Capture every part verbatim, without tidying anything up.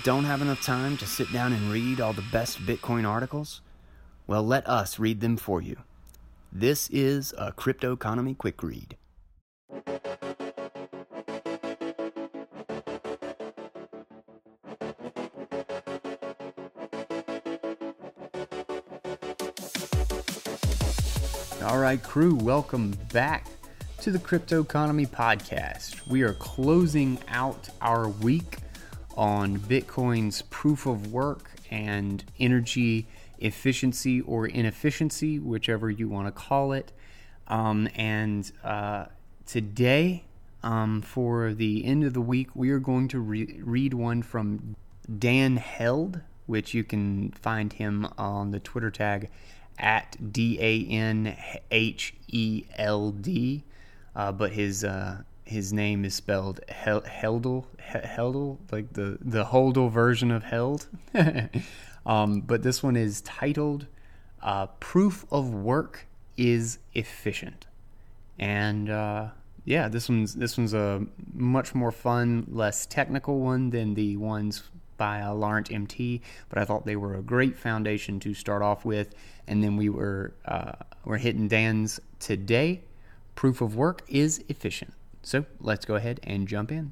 don't have enough time to sit down and read all the best Bitcoin articles? Well, let us read them for you. This is a Crypto Economy Quick Read. All right, crew, welcome back to the Crypto Economy Podcast. We are closing out our week on Bitcoin's proof of work and energy efficiency or inefficiency, whichever you want to call it. Um, and uh, today, um, for the end of the week, we are going to re- read one from Dan Held, which you can find him on the Twitter tag at D A N H E L D, uh, but his uh, his name is spelled Hel- Heldel, Heldel, like the, the Holdel version of Held. um, but this one is titled uh, Proof of Work is Efficient. And uh, yeah, this one's this one's a much more fun, less technical one than the ones by uh, Laurent M T, but I thought they were a great foundation to start off with. And then we were uh, we're hitting Dan's today. Proof of work is efficient. So let's go ahead and jump in.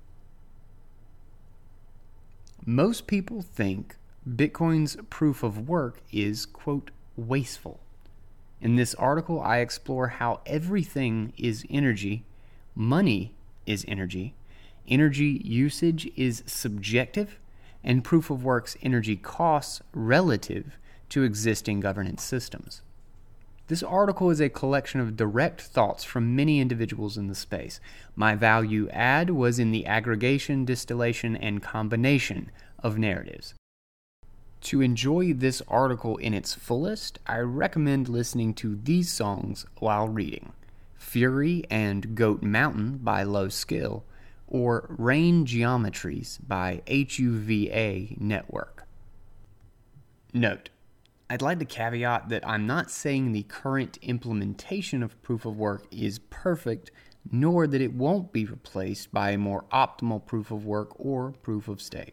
Most people think Bitcoin's proof of work is, quote, wasteful. In this article, I explore how everything is energy, money is energy, energy usage is subjective, and proof of work's energy costs relative to existing governance systems. This article is a collection of direct thoughts from many individuals in the space. My value add was in the aggregation, distillation, and combination of narratives. To enjoy this article in its fullest, I recommend listening to these songs while reading: Fury and Goat Mountain by Low Skill, or Rain Geometries by H U V A Network. Note: I'd like to caveat that I'm not saying the current implementation of proof of work is perfect, nor that it won't be replaced by a more optimal proof of work or proof of stake.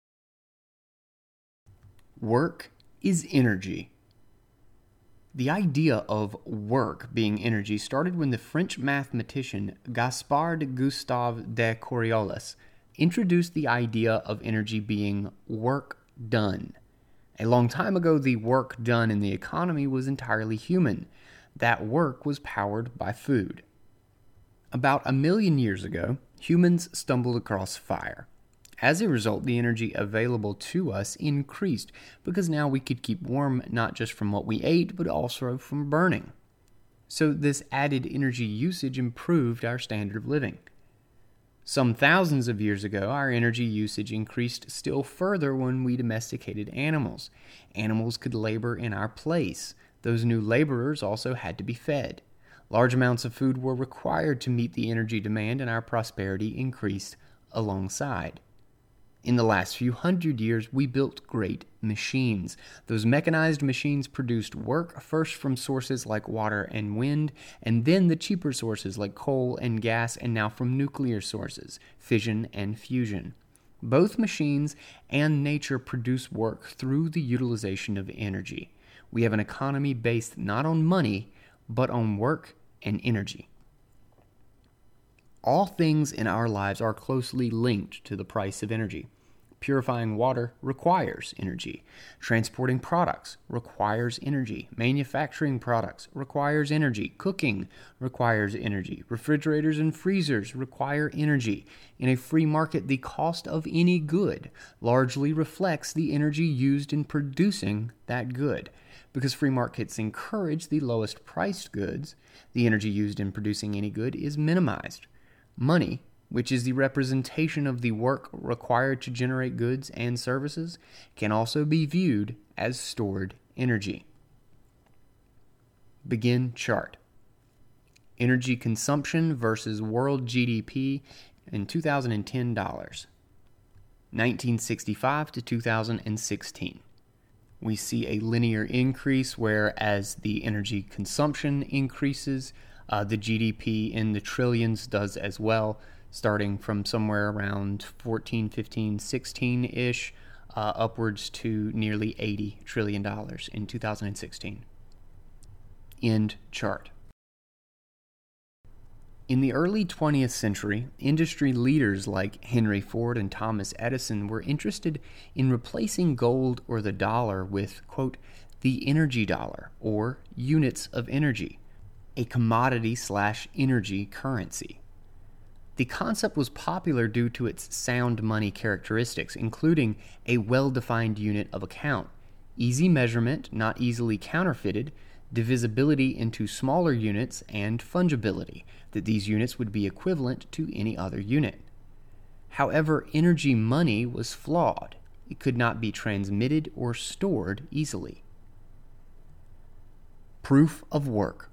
Work is energy. The idea of work being energy started when the French mathematician Gaspard Gustave de Coriolis introduced the idea of energy being work done. A long time ago, the work done in the economy was entirely human. That work was powered by food. About a million years ago, humans stumbled across fire. As a result, the energy available to us increased because now we could keep warm not just from what we ate, but also from burning. So this added energy usage improved our standard of living. Some thousands of years ago, our energy usage increased still further when we domesticated animals. Animals could labor in our place. Those new laborers also had to be fed. Large amounts of food were required to meet the energy demand, and our prosperity increased alongside. In the last few hundred years, we built great machines. Those mechanized machines produced work first from sources like water and wind, and then the cheaper sources like coal and gas, and now from nuclear sources, fission and fusion. Both machines and nature produce work through the utilization of energy. We have an economy based not on money, but on work and energy. All things in our lives are closely linked to the price of energy. Purifying water requires energy. Transporting products requires energy. Manufacturing products requires energy. Cooking requires energy. Refrigerators and freezers require energy. In a free market, the cost of any good largely reflects the energy used in producing that good. Because free markets encourage the lowest priced goods, the energy used in producing any good is minimized. Money, which is the representation of the work required to generate goods and services, can also be viewed as stored energy. Begin chart. Energy consumption versus world G D P in two thousand ten dollars. nineteen sixty-five to two thousand sixteen. We see a linear increase where as the energy consumption increases, uh, the G D P in the trillions does as well. starting from somewhere around fourteen, fifteen, sixteen-ish, uh, upwards to nearly eighty trillion dollars in two thousand sixteen. End chart. In the early twentieth century, industry leaders like Henry Ford and Thomas Edison were interested in replacing gold or the dollar with, quote, the energy dollar, or units of energy, a commodity slash energy currency. The concept was popular due to its sound money characteristics, including a well-defined unit of account, easy measurement, not easily counterfeited, divisibility into smaller units, and fungibility, that these units would be equivalent to any other unit. However, energy money was flawed. It could not be transmitted or stored easily. Proof of work.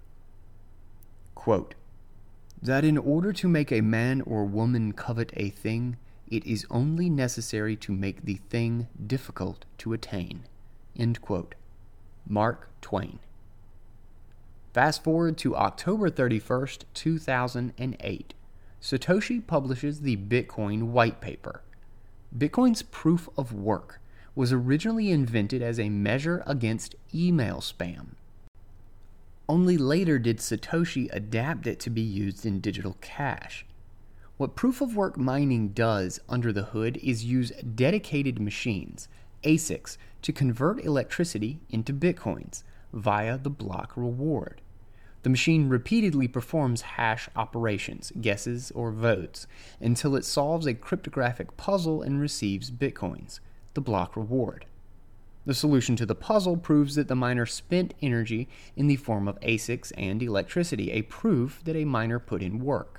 Quote, that in order to make a man or woman covet a thing, it is only necessary to make the thing difficult to attain. End quote. Mark Twain. Fast forward to October thirty-first, two thousand eight. Satoshi publishes the Bitcoin white paper. Bitcoin's proof of work was originally invented as a measure against email spam. Only later did Satoshi adapt it to be used in digital cash. What proof of work mining does under the hood is use dedicated machines, A S I Cs, to convert electricity into Bitcoins via the block reward. The machine repeatedly performs hash operations, guesses, or votes, until it solves a cryptographic puzzle and receives Bitcoins, the block reward. The solution to the puzzle proves that the miner spent energy in the form of A S I Cs and electricity, a proof that a miner put in work.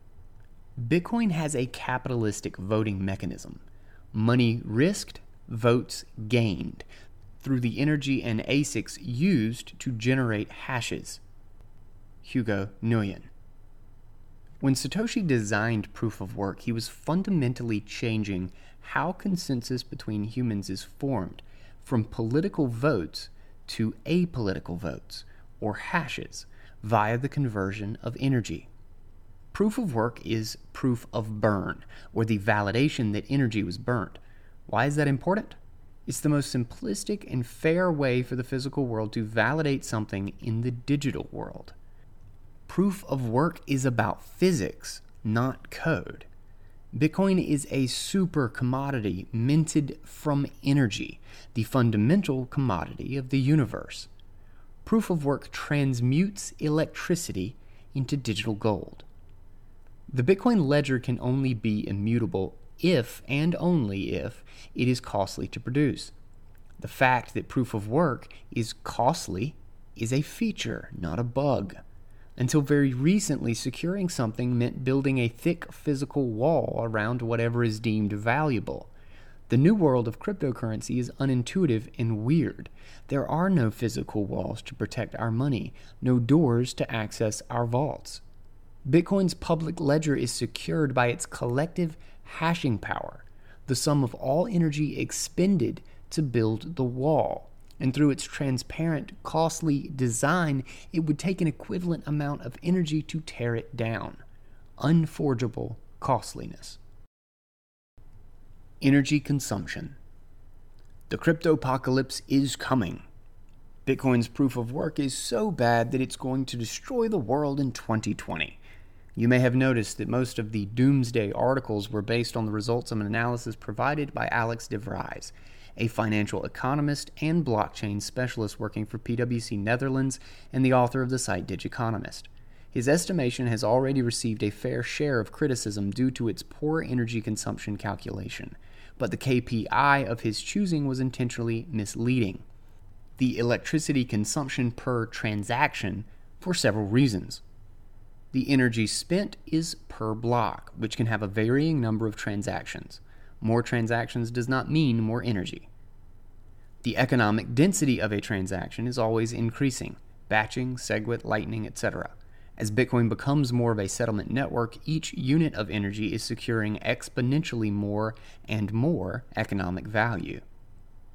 Bitcoin has a capitalistic voting mechanism. Money risked, votes gained, through the energy and A S I Cs used to generate hashes. Hugo Nguyen. When Satoshi designed proof of work, he was fundamentally changing how consensus between humans is formed, from political votes to apolitical votes, or hashes, via the conversion of energy. Proof of work is proof of burn, or the validation that energy was burnt. Why is that important? It's the most simplistic and fair way for the physical world to validate something in the digital world. Proof of work is about physics, not code. Bitcoin is a super commodity minted from energy, the fundamental commodity of the universe. Proof of work transmutes electricity into digital gold. The Bitcoin ledger can only be immutable if and only if it is costly to produce. The fact that proof of work is costly is a feature, not a bug. Until very recently, securing something meant building a thick physical wall around whatever is deemed valuable. The new world of cryptocurrency is unintuitive and weird. There are no physical walls to protect our money, no doors to access our vaults. Bitcoin's public ledger is secured by its collective hashing power, the sum of all energy expended to build the wall. And through its transparent, costly design, it would take an equivalent amount of energy to tear it down. Unforgeable costliness. Energy consumption. The cryptopocalypse is coming. Bitcoin's proof of work is so bad that it's going to destroy the world in twenty twenty. You may have noticed that most of the doomsday articles were based on the results of an analysis provided by Alex de Vries, a financial economist and blockchain specialist working for PwC Netherlands and the author of the site Digiconomist. His estimation has already received a fair share of criticism due to its poor energy consumption calculation, but the K P I of his choosing was intentionally misleading. The electricity consumption per transaction for several reasons. The energy spent is per block, which can have a varying number of transactions. More transactions does not mean more energy. The economic density of a transaction is always increasing, batching, SegWit, Lightning, et cetera. As Bitcoin becomes more of a settlement network, each unit of energy is securing exponentially more and more economic value.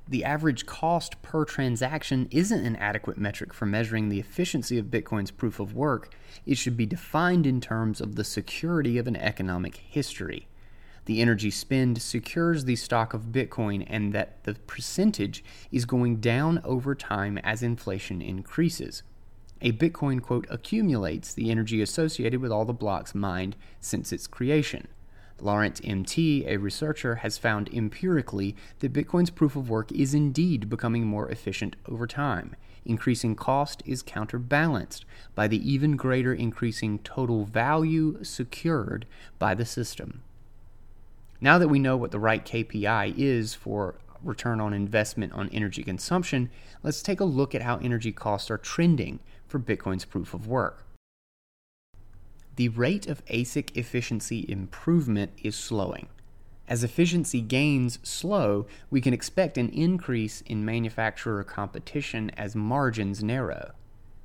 The average cost per transaction isn't an adequate metric for measuring the efficiency of Bitcoin's proof of work. It should be defined in terms of the security of an economic history. The energy spend secures the stock of Bitcoin, and that the percentage is going down over time as inflation increases. A Bitcoin, quote, accumulates the energy associated with all the blocks mined since its creation. Laurent M T, a researcher, has found empirically that Bitcoin's proof of work is indeed becoming more efficient over time. Increasing cost is counterbalanced by the even greater increasing total value secured by the system. Now that we know what the right K P I is for return on investment on energy consumption, let's take a look at how energy costs are trending for Bitcoin's proof of work. The rate of A S I C efficiency improvement is slowing. As efficiency gains slow, we can expect an increase in manufacturer competition as margins narrow.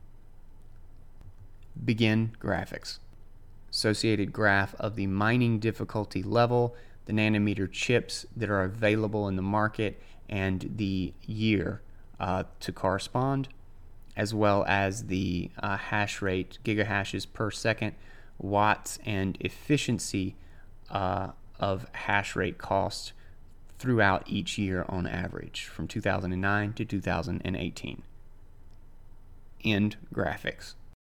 Begin graphics. Associated graph of the mining difficulty level, the nanometer chips that are available in the market, and the year uh, to correspond, as well as the uh, hash rate, gigahashes per second, watts, and efficiency uh, of hash rate cost throughout each year on average from two thousand nine to two thousand eighteen. End graphics.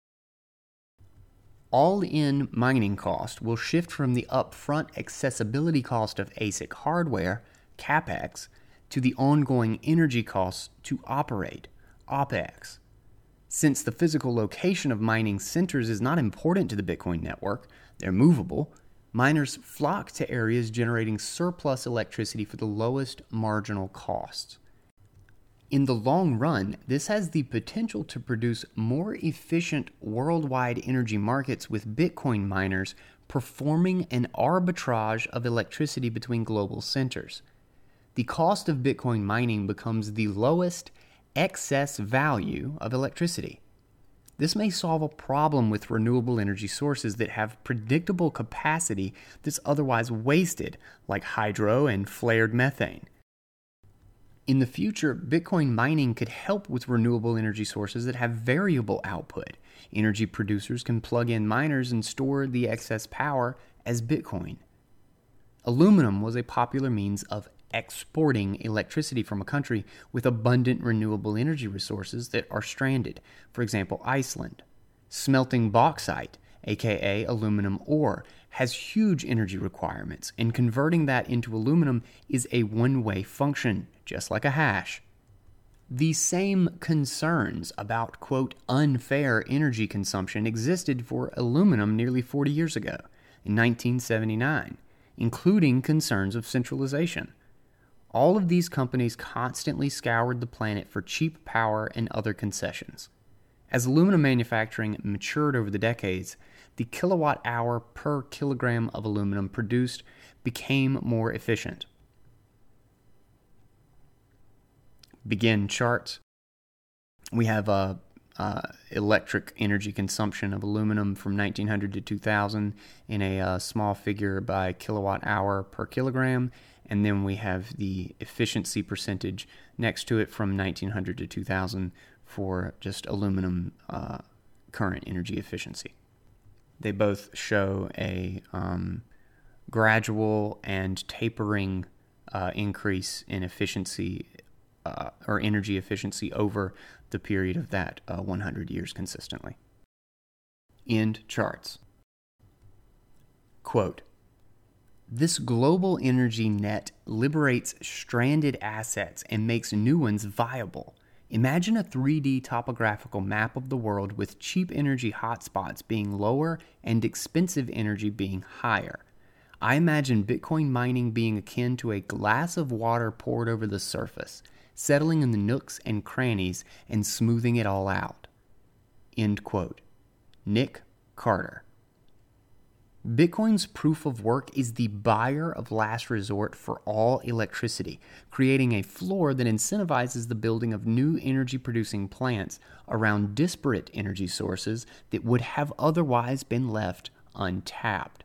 All-in mining cost will shift from the upfront accessibility cost of A S I C hardware, CapEx, to the ongoing energy costs to operate, OpEx. Since the physical location of mining centers is not important to the Bitcoin network, they're movable, miners flock to areas generating surplus electricity for the lowest marginal costs. In the long run, this has the potential to produce more efficient worldwide energy markets with Bitcoin miners performing an arbitrage of electricity between global centers. The cost of Bitcoin mining becomes the lowest excess value of electricity. This may solve a problem with renewable energy sources that have predictable capacity that's otherwise wasted, like hydro and flared methane. In the future, Bitcoin mining could help with renewable energy sources that have variable output. Energy producers can plug in miners and store the excess power as Bitcoin. Aluminum was a popular means of exporting electricity from a country with abundant renewable energy resources that are stranded, for example, Iceland. Smelting bauxite, aka aluminum ore, has huge energy requirements, and converting that into aluminum is a one-way function, just like a hash. The same concerns about, quote, unfair energy consumption existed for aluminum nearly forty years ago, in nineteen seventy-nine, including concerns of centralization. All of these companies constantly scoured the planet for cheap power and other concessions. As aluminum manufacturing matured over the decades, the kilowatt hour per kilogram of aluminum produced became more efficient. Begin charts. We have uh, uh, electric energy consumption of aluminum from nineteen hundred to two thousand in a uh, small figure by kilowatt hour per kilogram. And then we have the efficiency percentage next to it from nineteen hundred to two thousand for just aluminum uh, current energy efficiency. They both show a um, gradual and tapering uh, increase in efficiency uh, or energy efficiency over the period of that uh, one hundred years consistently. End charts. Quote, "This global energy net liberates stranded assets and makes new ones viable. Imagine a three D topographical map of the world with cheap energy hotspots being lower and expensive energy being higher. I imagine Bitcoin mining being akin to a glass of water poured over the surface, settling in the nooks and crannies and smoothing it all out." End quote. Nick Carter. Bitcoin's proof of work is the buyer of last resort for all electricity, creating a floor that incentivizes the building of new energy-producing plants around disparate energy sources that would have otherwise been left untapped.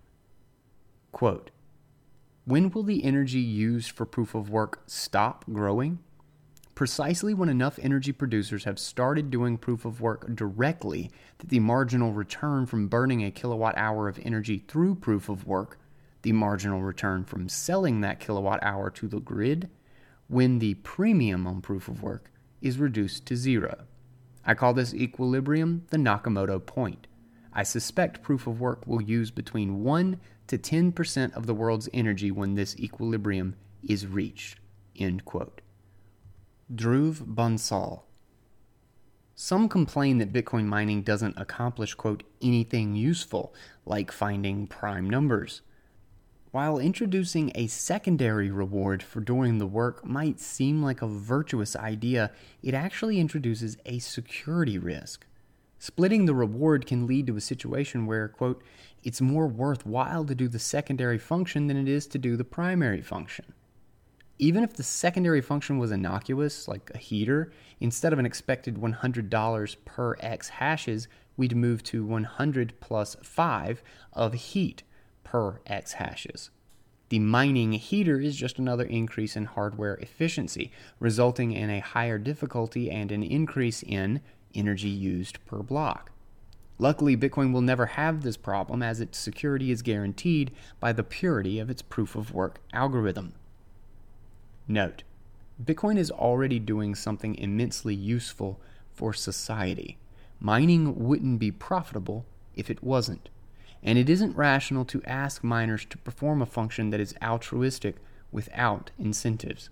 Quote, "When will the energy used for proof of work stop growing? precisely when enough energy producers have started doing proof of work directly that the marginal return from burning a kilowatt hour of energy through proof of work, the marginal return from selling that kilowatt hour to the grid, when the premium on proof of work is reduced to zero. I call this equilibrium the Nakamoto point. I suspect proof of work will use between one to ten percent of the world's energy when this equilibrium is reached. End quote. Dhruv Bansal. Some complain that Bitcoin mining doesn't accomplish, quote, anything useful, like finding prime numbers. While introducing a secondary reward for doing the work might seem like a virtuous idea, it actually introduces a security risk. Splitting the reward can lead to a situation where, quote, it's more worthwhile to do the secondary function than it is to do the primary function. Even if the secondary function was innocuous, like a heater, instead of an expected one hundred dollars per X hashes, we'd move to one hundred plus five of heat per X hashes. The mining heater is just another increase in hardware efficiency, resulting in a higher difficulty and an increase in energy used per block. Luckily, Bitcoin will never have this problem, as its security is guaranteed by the purity of its proof-of-work algorithm. Note: Bitcoin is already doing something immensely useful for society. Mining wouldn't be profitable if it wasn't. And it isn't rational to ask miners to perform a function that is altruistic without incentives.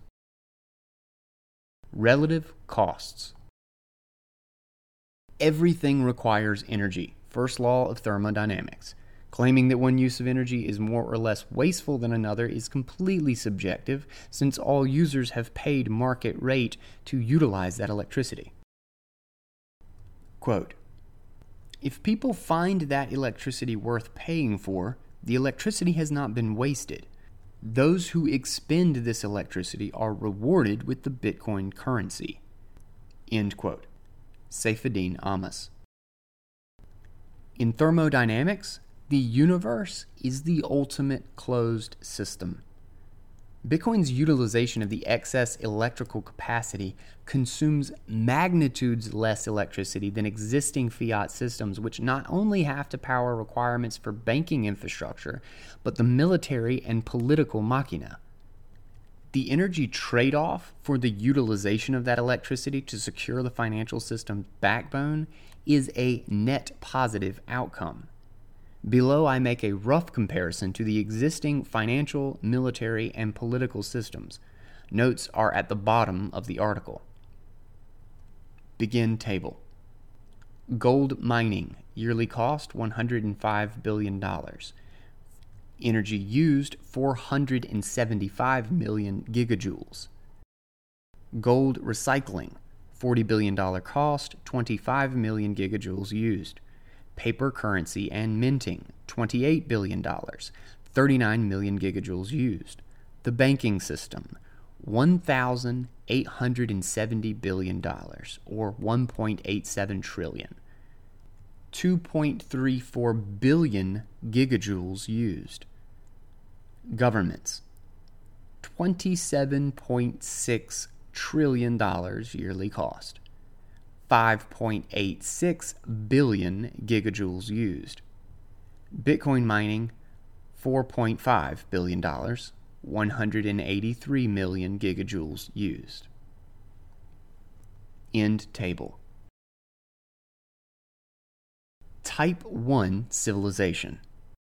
Relative costs. Everything requires energy. First law of thermodynamics. Claiming that one use of energy is more or less wasteful than another is completely subjective, since all users have paid market rate to utilize that electricity. Quote, if people find that electricity worth paying for, the electricity has not been wasted. Those who expend this electricity are rewarded with the Bitcoin currency. End quote. Saifedean Ammous. In thermodynamics, the universe is the ultimate closed system. Bitcoin's utilization of the excess electrical capacity consumes magnitudes less electricity than existing fiat systems, which not only have to power requirements for banking infrastructure, but the military and political machina. The energy trade-off for the utilization of that electricity to secure the financial system's backbone is a net positive outcome. Below, I make a rough comparison to the existing financial, military, and political systems. Notes are at the bottom of the article. Begin table. Gold mining, yearly cost one hundred five billion dollars. Energy used four hundred seventy-five million gigajoules. Gold recycling, forty billion dollars cost, twenty-five million gigajoules used. Paper currency and minting, twenty-eight billion dollars, thirty-nine million gigajoules used. The banking system, one thousand eight hundred seventy billion dollars, or one point eight seven trillion. two point three four billion gigajoules used. Governments, twenty-seven point six trillion dollars yearly cost. five point eight six billion gigajoules used. Bitcoin mining, four point five billion dollars, one hundred eighty-three million gigajoules used. End table. Type one civilization.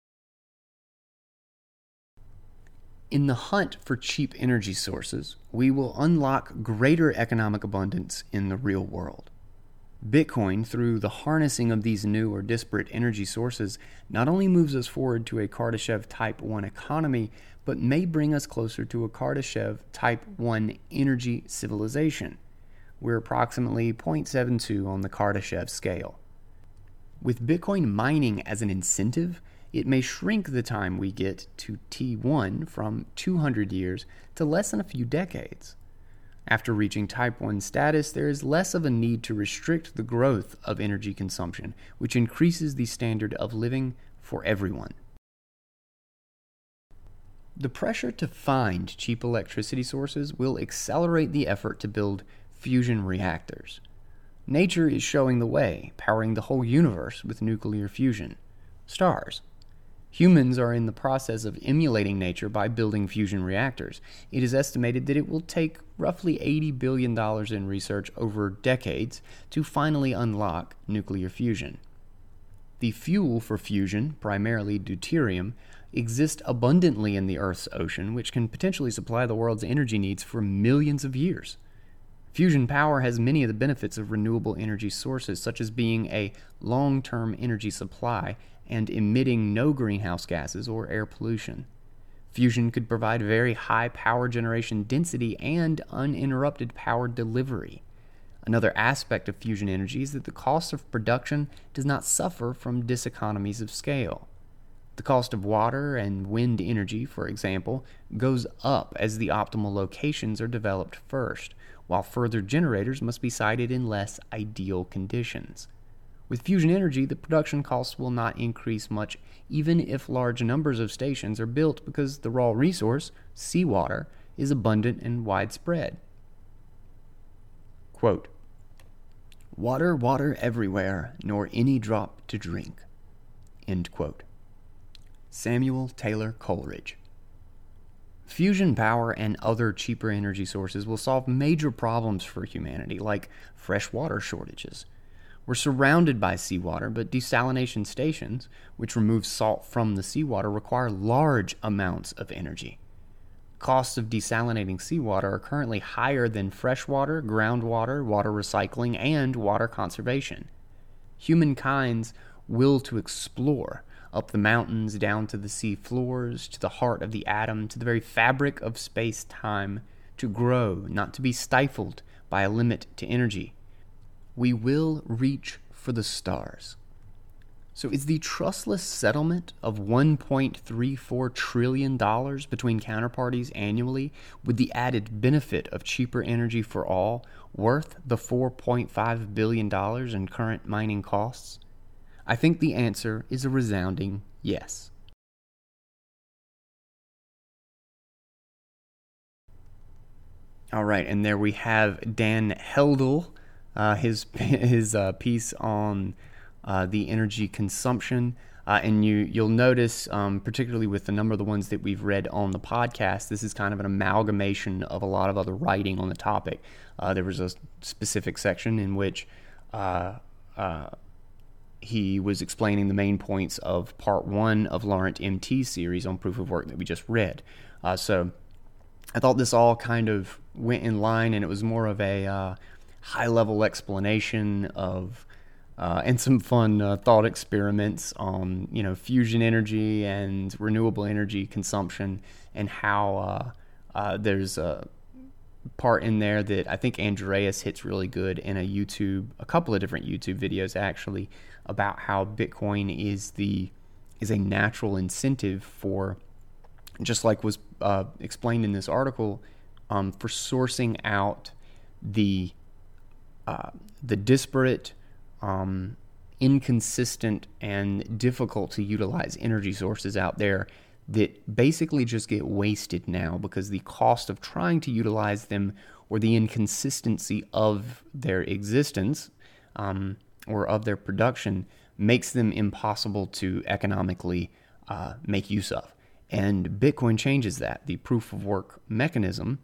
In the hunt for cheap energy sources, we will unlock greater economic abundance in the real world. Bitcoin, through the harnessing of these new or disparate energy sources, not only moves us forward to a Kardashev Type one economy, but may bring us closer to a Kardashev Type one energy civilization. We're approximately zero point seven two on the Kardashev scale. With Bitcoin mining as an incentive, it may shrink the time we get to T one from two hundred years to less than a few decades. After reaching Type one status, there is less of a need to restrict the growth of energy consumption, which increases the standard of living for everyone. The pressure to find cheap electricity sources will accelerate the effort to build fusion reactors. Nature is showing the way, powering the whole universe with nuclear fusion. Stars. Humans are in the process of emulating nature by building fusion reactors. It is estimated that it will take roughly eighty billion dollars in research over decades to finally unlock nuclear fusion. The fuel for fusion, primarily deuterium, exists abundantly in the Earth's ocean, which can potentially supply the world's energy needs for millions of years. Fusion power has many of the benefits of renewable energy sources, such as being a long-term energy supply and emitting no greenhouse gases or air pollution. Fusion could provide very high power generation density and uninterrupted power delivery. Another aspect of fusion energy is that the cost of production does not suffer from diseconomies of scale. The cost of water and wind energy, for example, goes up as the optimal locations are developed first, while further generators must be sited in less ideal conditions. With fusion energy, the production costs will not increase much, even if large numbers of stations are built, because the raw resource, seawater, is abundant and widespread. Quote, "Water, water everywhere, nor any drop to drink." End quote. Samuel Taylor Coleridge. Fusion power and other cheaper energy sources will solve major problems for humanity, like fresh water shortages. We're surrounded by seawater, but desalination stations, which remove salt from the seawater, require large amounts of energy. Costs of desalinating seawater are currently higher than freshwater, groundwater, water recycling, and water conservation. Humankind's will to explore, up the mountains, down to the sea floors, to the heart of the atom, to the very fabric of space-time, to grow, not to be stifled by a limit to energy. We will reach for the stars. So is the trustless settlement of one point three four trillion dollars between counterparties annually, with the added benefit of cheaper energy for all, worth the four point five billion dollars in current mining costs? I think the answer is a resounding yes. All right, and there we have Dan Heldel, uh, his his uh, piece on uh, the energy consumption, uh, and you you'll notice, um, particularly with the number of the ones that we've read on the podcast, this is kind of an amalgamation of a lot of other writing on the topic. Uh, there was a specific section in which uh, uh, he was explaining the main points of part one of Laurent M T's series on proof of work that we just read. Uh, so I thought this all kind of went in line, and it was more of a uh, high-level explanation of uh, and some fun uh, thought experiments on, you know, fusion energy and renewable energy consumption, and how uh, uh, there's a part in there that I think Andreas hits really good in a YouTube, a couple of different YouTube videos actually, about how Bitcoin is the is a natural incentive for, just like was uh, explained in this article, um, for sourcing out the uh, the disparate, um, inconsistent, and difficult to utilize energy sources out there that basically just get wasted now because the cost of trying to utilize them, or the inconsistency of their existence, um, or of their production, makes them impossible to economically uh, make use of. And Bitcoin changes that. The proof of work mechanism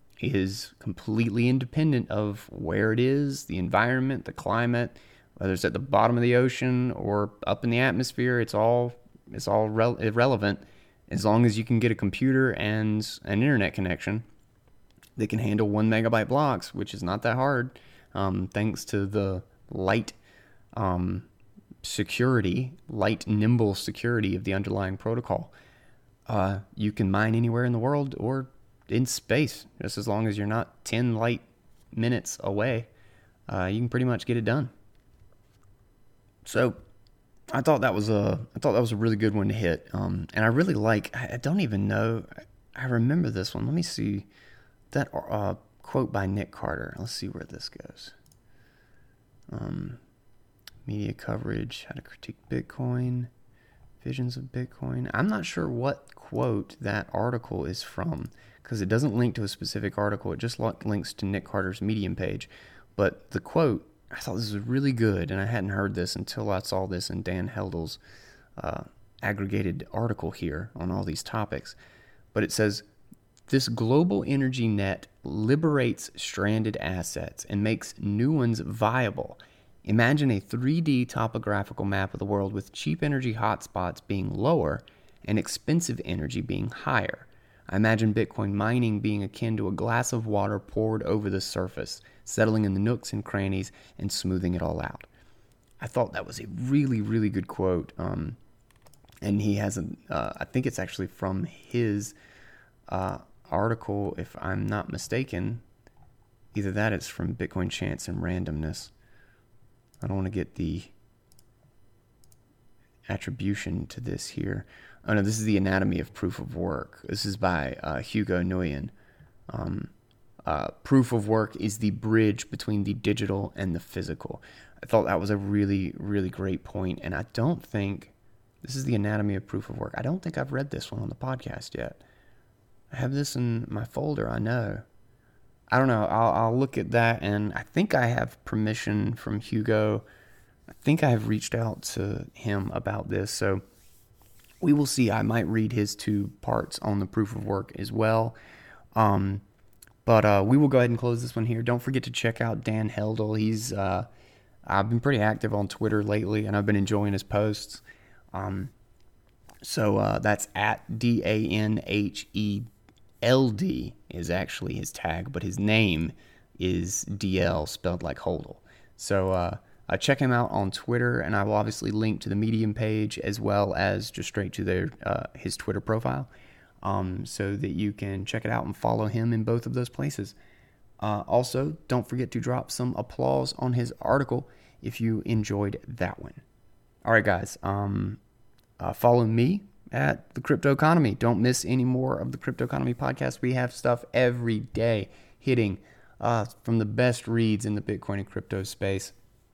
is completely independent of where it is, the environment, the climate, whether it's at the bottom of the ocean or up in the atmosphere. It's all it's all rel- irrelevant as long as you can get a computer and an internet connection that can handle one megabyte blocks, which is not that hard, um, thanks to the light um, security, light nimble security of the underlying protocol. Uh, you can mine anywhere in the world or in space, just as long as you're not ten light minutes away. Uh, you can pretty much get it done. So, I thought that was a I thought that was a really good one to hit. Um, and I really like. I don't even know. I remember this one. Let me see that uh, quote by Nick Carter. Let's see where this goes. Um, media coverage. How to critique Bitcoin. Visions of Bitcoin. I'm not sure what quote that article is from because it doesn't link to a specific article. It just links to Nick Carter's Medium page. But the quote, I thought this was really good, and I hadn't heard this until I saw this in Dan Heldel's uh, aggregated article here on all these topics. But it says, this global energy net liberates stranded assets and makes new ones viable. Imagine a three D topographical map of the world with cheap energy hotspots being lower and expensive energy being higher. I imagine Bitcoin mining being akin to a glass of water poured over the surface, settling in the nooks and crannies and smoothing it all out. I thought that was a really, really good quote. Um, and he has a, uh, I think it's actually from his uh, article, if I'm not mistaken. Either that is from Bitcoin Chance and Randomness. I don't want to get the attribution to this here. Oh no, this is the Anatomy of Proof of Work. This is by uh, Hugo Nguyen. Um, uh, proof of work is the bridge between the digital and the physical. I thought that was a really, really great point, and I don't think, this is the Anatomy of Proof of Work. I don't think I've read this one on the podcast yet. I have this in my folder, I know. I don't know. I'll, I'll look at that, and I think I have permission from Hugo. I think I have reached out to him about this, so we will see. I might read his two parts on the proof of work as well. Um, but uh, we will go ahead and close this one here. Don't forget to check out Dan Heldel. He's uh, I've been pretty active on Twitter lately, and I've been enjoying his posts. Um, so uh, that's at D A N H E L D is actually his tag, but his name is D L spelled like Hodel. So uh, uh, check him out on Twitter, and I will obviously link to the Medium page as well as just straight to their uh, his Twitter profile, um, so that you can check it out and follow him in both of those places. Uh, also, don't forget to drop some applause on his article if you enjoyed that one. All right, guys, um, uh, follow me at the Crypto Economy. Don't miss any more of the Crypto Economy podcast. We have stuff every day hitting uh, from the best reads in the Bitcoin and crypto space.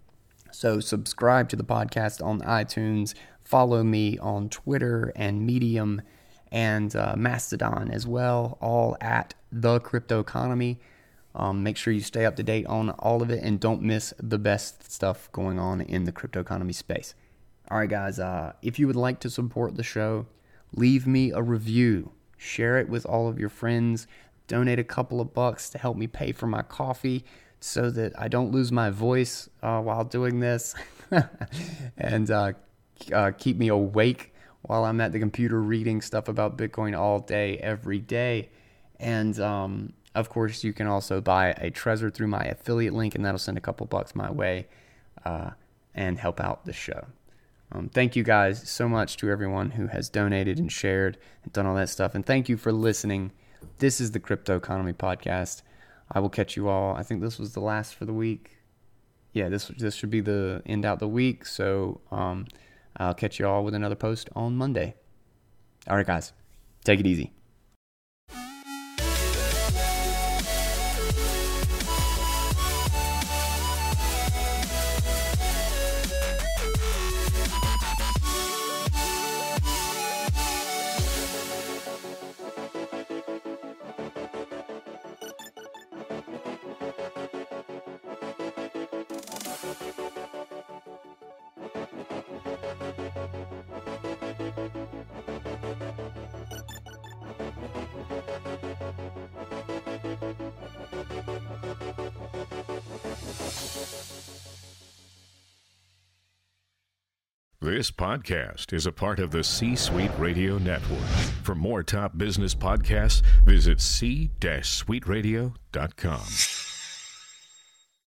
So subscribe to the podcast on iTunes. Follow me on Twitter and Medium and uh, Mastodon as well, all at the Crypto Economy. Um, make sure you stay up to date on all of it and don't miss the best stuff going on in the crypto economy space. All right, guys, uh, if you would like to support the show, leave me a review, share it with all of your friends, donate a couple of bucks to help me pay for my coffee so that I don't lose my voice uh, while doing this, and uh, uh, keep me awake while I'm at the computer reading stuff about Bitcoin all day, every day. And, um, of course, you can also buy a Trezor through my affiliate link, and that'll send a couple bucks my way uh, and help out the show. Um, thank you guys so much to everyone who has donated and shared and done all that stuff. And thank you for listening. This is the Crypto Economy Podcast. I will catch you all. I think this was the last for the week. Yeah, this this should be the end out the week. So um, I'll catch you all with another post on Monday. All right, guys. Take it easy. This podcast is a part of the C-Suite Radio Network. For more top business podcasts, visit c suite radio dot com.